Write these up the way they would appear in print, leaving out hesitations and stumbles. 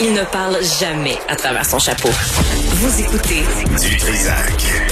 Il ne parle jamais à travers son chapeau. Vous écoutez Du Trisac.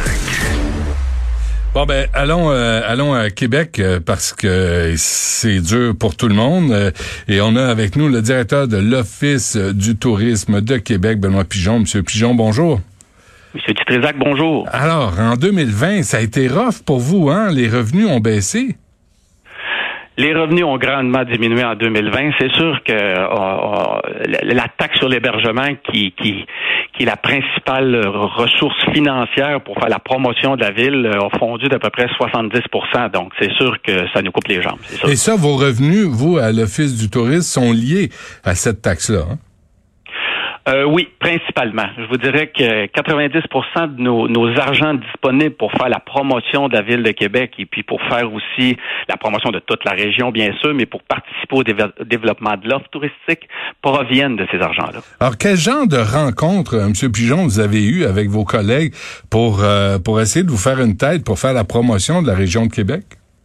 Bon, ben, allons à Québec parce que c'est dur pour tout le monde. Et on a avec nous le directeur de l'Office du tourisme de Québec, Benoît Pigeon. Monsieur Pigeon, bonjour. Monsieur Dutrisac, bonjour. Alors, en 2020, ça a été rough pour vous, hein? Les revenus ont baissé. Les revenus ont grandement diminué en 2020. C'est sûr que la taxe sur l'hébergement, qui est la principale ressource financière pour faire la promotion de la ville, a fondu d'à peu près 70%. Donc, c'est sûr que ça nous coupe les jambes. C'est sûr. Et ça, vos revenus, vous, à l'Office du tourisme, sont liés à cette taxe-là, hein? Oui, principalement. Je vous dirais que 90% de nos argents disponibles pour faire la promotion de la Ville de Québec et puis pour faire aussi la promotion de toute la région, bien sûr, mais pour participer au développement de l'offre touristique, proviennent de ces argents-là. Alors, quel genre de rencontre, M. Pigeon, vous avez eu avec vos collègues pour essayer de vous faire une tête pour faire la promotion de la région de Québec?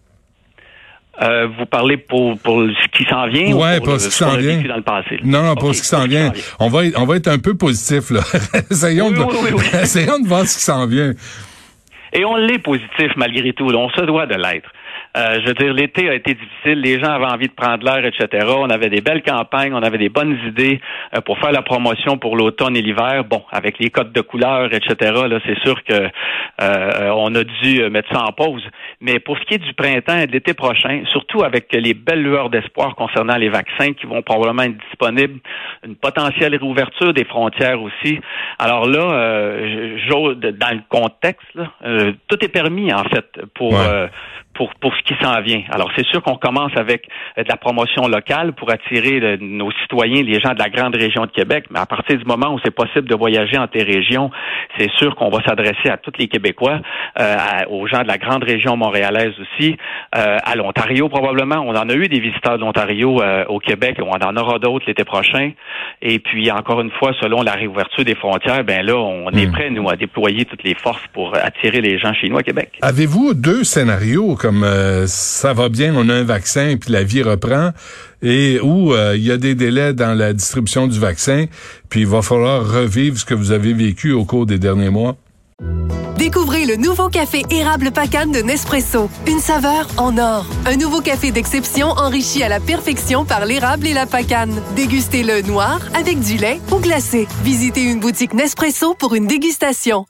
Vous parlez pour ce qui s'en vient? Ouais, ou pour ce qui s'en vient. Dans le passé? Non, pour ce qui s'en vient. On va être un peu positif, là. Essayons de voir ce qui s'en vient. Et on l'est positif malgré tout. Là. On se doit de l'être. Je veux dire, l'été a été difficile, les gens avaient envie de prendre l'air, etc. On avait des belles campagnes, on avait des bonnes idées pour faire la promotion pour l'automne et l'hiver. Bon, avec les codes de couleurs, etc., là, c'est sûr que on a dû mettre ça en pause. Mais pour ce qui est du printemps et de l'été prochain, surtout avec les belles lueurs d'espoir concernant les vaccins qui vont probablement être disponibles, une potentielle réouverture des frontières aussi. Alors là, dans le contexte, là, tout est permis, en fait, pour ce qui s'en vient. Alors, c'est sûr qu'on commence avec de la promotion locale pour attirer nos citoyens, les gens de la grande région de Québec. Mais à partir du moment où c'est possible de voyager entre les régions, c'est sûr qu'on va s'adresser à tous les Québécois, aux gens de la grande région montréalaise aussi, à l'Ontario probablement. On en a eu des visiteurs de l'Ontario au Québec. On en aura d'autres l'été prochain. Et puis, encore une fois, selon la réouverture des frontières, ben là, on est prêts, nous, à déployer toutes les forces pour attirer les gens chez nous à Québec. Avez-vous deux scénarios comme ça va bien, on a un vaccin puis la vie reprend, et où il y a des délais dans la distribution du vaccin, puis il va falloir revivre ce que vous avez vécu au cours des derniers mois? Découvrez le nouveau café érable Pacane de Nespresso. Une saveur en or. Un nouveau café d'exception enrichi à la perfection par l'érable et la pacane. Dégustez-le noir, avec du lait ou glacé. Visitez une boutique Nespresso pour une dégustation.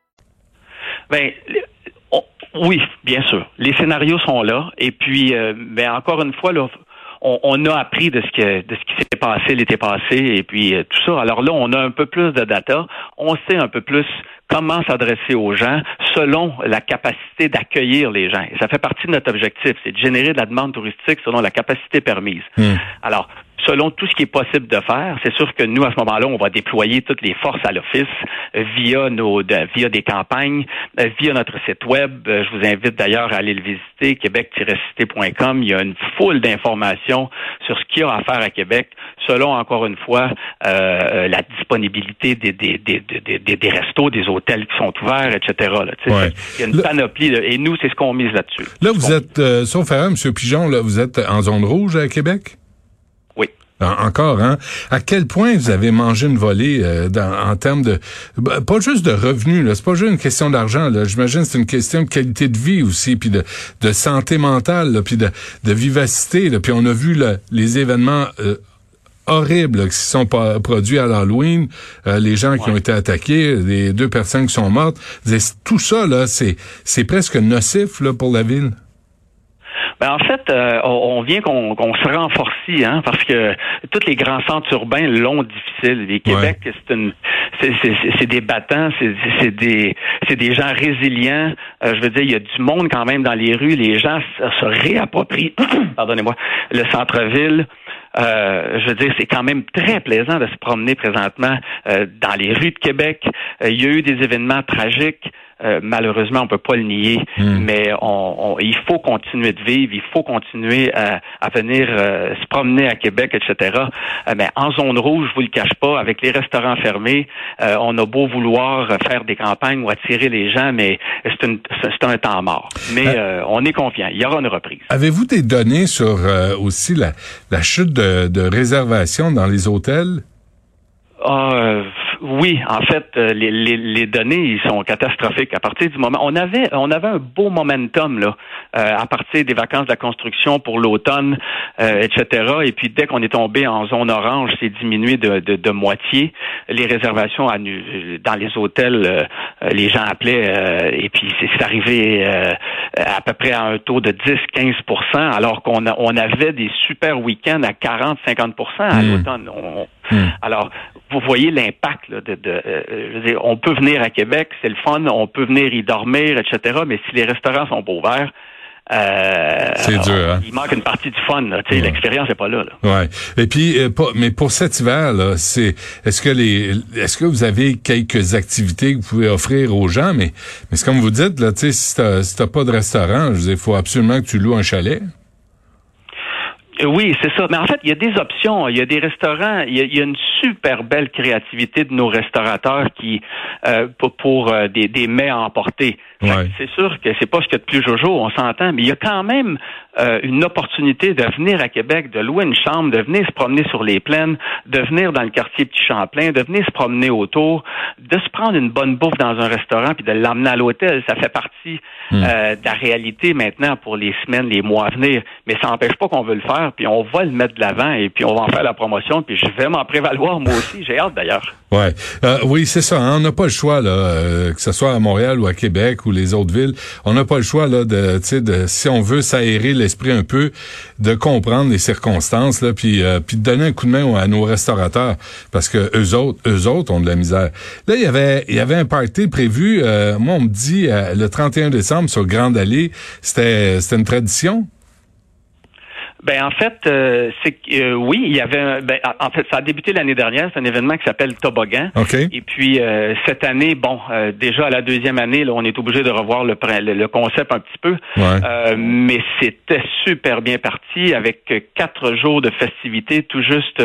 Oui, bien sûr. Les scénarios sont là. Et puis, encore une fois, là, on a appris de ce qui s'est passé l'été passé et puis tout ça. Alors là, on a un peu plus de data. On sait un peu plus comment s'adresser aux gens selon la capacité d'accueillir les gens. Et ça fait partie de notre objectif, c'est de générer de la demande touristique selon la capacité permise. Alors, selon tout ce qui est possible de faire, c'est sûr que nous, à ce moment-là, on va déployer toutes les forces à l'Office via des campagnes, via notre site web. Je vous invite d'ailleurs à aller le visiter, québec-cité.com. Il y a une foule d'informations sur ce qu'il y a à faire à Québec, selon, encore une fois, la disponibilité des restos, des hôtels qui sont ouverts, etc. Là, ouais. Il y a une panoplie, là, et nous, c'est ce qu'on mise là-dessus. Là, vous êtes, sauf erreur, M. Pigeon, là, vous êtes en zone rouge à Québec? Oui. Encore, hein? À quel point vous avez mangé une volée en termes de... pas juste de revenus, là, c'est pas juste une question d'argent, là. J'imagine que c'est une question de qualité de vie aussi, puis de santé mentale, là, puis de vivacité, là. Puis on a vu là, les événements horribles là, qui se sont produits à l'Halloween, les gens qui ont été attaqués, les 2 personnes qui sont mortes. Tout ça, là, c'est presque nocif là, pour la ville. En fait, on vient qu'on se renforcie, hein, parce que tous les grands centres urbains l'ont difficile. Les Québec, c'est des battants, c'est des gens résilients. Je veux dire, il y a du monde quand même dans les rues. Les gens se réapproprient, pardonnez-moi, le centre-ville. Je veux dire, c'est quand même très plaisant de se promener présentement dans les rues de Québec. Il y a eu des événements tragiques. Malheureusement, on peut pas le nier, mais il faut continuer de vivre, il faut continuer à venir se promener à Québec, etc. Mais en zone rouge, je vous le cache pas, avec les restaurants fermés, on a beau vouloir faire des campagnes ou attirer les gens, mais c'est un temps mort. Mais on est confiant, il y aura une reprise. Avez-vous des données sur aussi la chute de réservation dans les hôtels? Oui, en fait, les données ils sont catastrophiques. À partir du moment, on avait un beau momentum là, à partir des vacances de la construction pour l'automne, etc. Et puis dès qu'on est tombé en zone orange, c'est diminué de moitié. Les réservations dans les hôtels, les gens appelaient, et puis c'est arrivé à peu près à un taux de 10-15%, alors qu'on avait des super week-ends à 40-50% à l'automne. Alors, vous voyez l'impact là, je veux dire, on peut venir à Québec, c'est le fun, on peut venir y dormir, etc. Mais si les restaurants sont pas ouverts, c'est dur, hein? Il manque une partie du fun, là, tu sais, l'expérience n'est pas là. Ouais. Et puis, mais pour cet hiver, là, est-ce que vous avez quelques activités que vous pouvez offrir aux gens, mais c'est comme vous dites, là, tu sais, si t'as pas de restaurant, je veux dire, il faut absolument que tu loues un chalet. Oui, c'est ça. Mais en fait, il y a des options. Il y a des restaurants. Il y a une super belle créativité de nos restaurateurs qui pour des mets à emporter. Ouais. C'est sûr que c'est pas ce qu'il y a de plus jojo, on s'entend, mais il y a quand même une opportunité de venir à Québec, de louer une chambre, de venir se promener sur les plaines, de venir dans le quartier Petit-Champlain, de venir se promener autour, de se prendre une bonne bouffe dans un restaurant puis de l'emmener à l'hôtel. Ça fait partie de la réalité maintenant pour les semaines, les mois à venir. Mais ça n'empêche pas qu'on veut le faire, puis on va le mettre de l'avant et puis on va en faire la promotion, puis je vais m'en prévaloir moi aussi. J'ai hâte d'ailleurs. Ouais, oui, c'est ça. Hein? On n'a pas le choix là, que ce soit à Montréal ou à Québec ou les autres villes. On n'a pas le choix là de si on veut s'aérer l'esprit un peu, de comprendre les circonstances là, puis de donner un coup de main à nos restaurateurs parce que eux autres ont de la misère. Là, il y avait un party prévu. Moi, on me dit le 31 décembre sur Grande Allée. C'était une tradition. Ben en fait, c'est que oui, il y avait en fait, ça a débuté l'année dernière, c'est un événement qui s'appelle Toboggan. Okay. Et puis cette année, déjà à la deuxième année, là, on est obligé de revoir le concept un petit peu. Ouais. Mais c'était super bien parti avec 4 jours de festivités, tout juste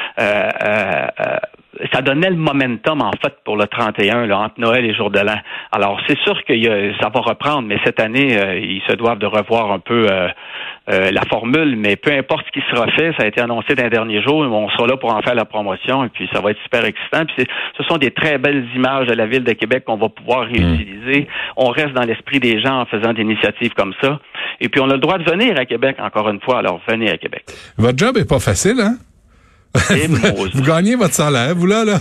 ça donnait le momentum, en fait, pour le 31, là, entre Noël et Jour de l'An. Alors, c'est sûr que ça va reprendre, mais cette année, ils se doivent de revoir un peu la formule, mais peu importe ce qui sera fait, ça a été annoncé dans les derniers jours, on sera là pour en faire la promotion, et puis ça va être super excitant. Puis ce sont des très belles images de la Ville de Québec qu'on va pouvoir réutiliser. On reste dans l'esprit des gens en faisant des initiatives comme ça. Et puis, on a le droit de venir à Québec, encore une fois, alors venez à Québec. Votre job est pas facile, hein? Vous gagnez votre salaire, vous là?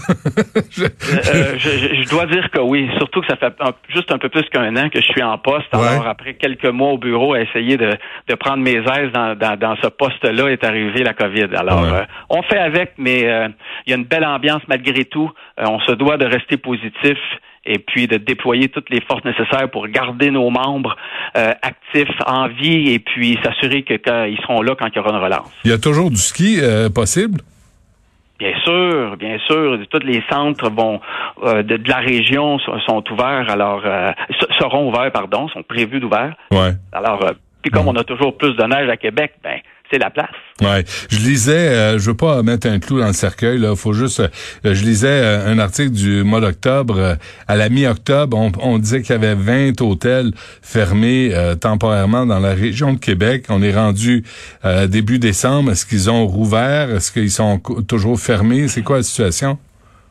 Je dois dire que oui. Surtout que ça fait juste un peu plus qu'un an que je suis en poste. Alors, après quelques mois au bureau à essayer de prendre mes aises dans ce poste-là, est arrivée la COVID. Alors, on fait avec, mais il y a une belle ambiance malgré tout. On se doit de rester positif et puis de déployer toutes les forces nécessaires pour garder nos membres actifs, en vie, et puis s'assurer que quand ils seront là quand il y aura une relance. Il y a toujours du ski possible? Bien sûr. Tous les centres de la région sont ouverts, alors seront ouverts, sont prévus d'ouvert. Ouais. Alors, puis comme on a toujours plus de neige à Québec, c'est la place. Ouais, je lisais, je veux pas mettre un clou dans le cercueil là, faut juste, je lisais un article du mois d'octobre, à la mi-octobre, on disait qu'il y avait 20 hôtels fermés temporairement dans la région de Québec. On est rendu début décembre. Est-ce qu'ils ont rouvert? Est-ce qu'ils sont toujours fermés? C'est quoi la situation?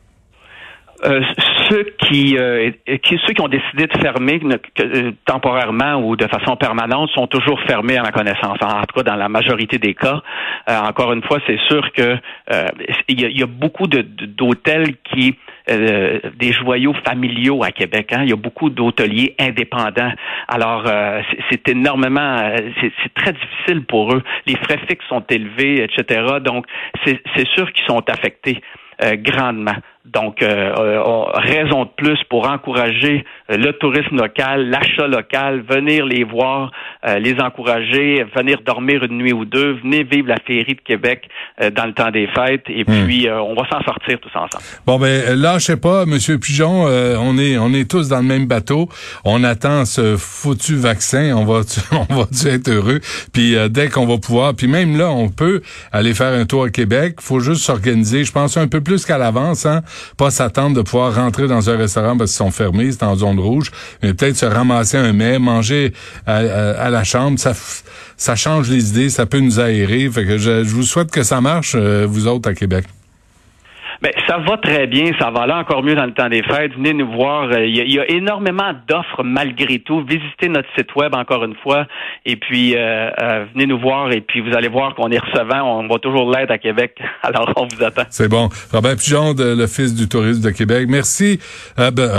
Ceux qui ont décidé de fermer temporairement ou de façon permanente sont toujours fermés à ma connaissance, en tout cas dans la majorité des cas. Encore une fois, c'est sûr que il y a beaucoup d'hôtels qui des joyaux familiaux à Québec. Hein? Il y a beaucoup d'hôteliers indépendants. Alors, c'est énormément, c'est très difficile pour eux. Les frais fixes sont élevés, etc. Donc, c'est sûr qu'ils sont affectés grandement. Donc, raison de plus pour encourager le tourisme local, l'achat local, venir les voir, les encourager, venir dormir une nuit ou deux, venir vivre la féerie de Québec dans le temps des fêtes, et puis on va s'en sortir tous ensemble. Bon, lâchez pas, Monsieur Pigeon, on est tous dans le même bateau. On attend ce foutu vaccin, on va être heureux. Puis dès qu'on va pouvoir, puis même là, on peut aller faire un tour à Québec. Faut juste s'organiser, je pense, un peu plus qu'à l'avance, hein. Pas s'attendre de pouvoir rentrer dans un restaurant parce qu'ils sont fermés, c'est en zone rouge, mais peut-être se ramasser un mets, manger à la chambre, ça change les idées, ça peut nous aérer. Fait que je vous souhaite que ça marche, vous autres à Québec. Ben, ça va très bien, ça va aller encore mieux dans le temps des fêtes. Venez nous voir, il y a énormément d'offres malgré tout. Visitez notre site web encore une fois et puis venez nous voir et puis vous allez voir qu'on est recevant, on va toujours l'être à Québec. Alors on vous attend. C'est bon. Robert Pigeon de l'Office du tourisme de Québec. Merci.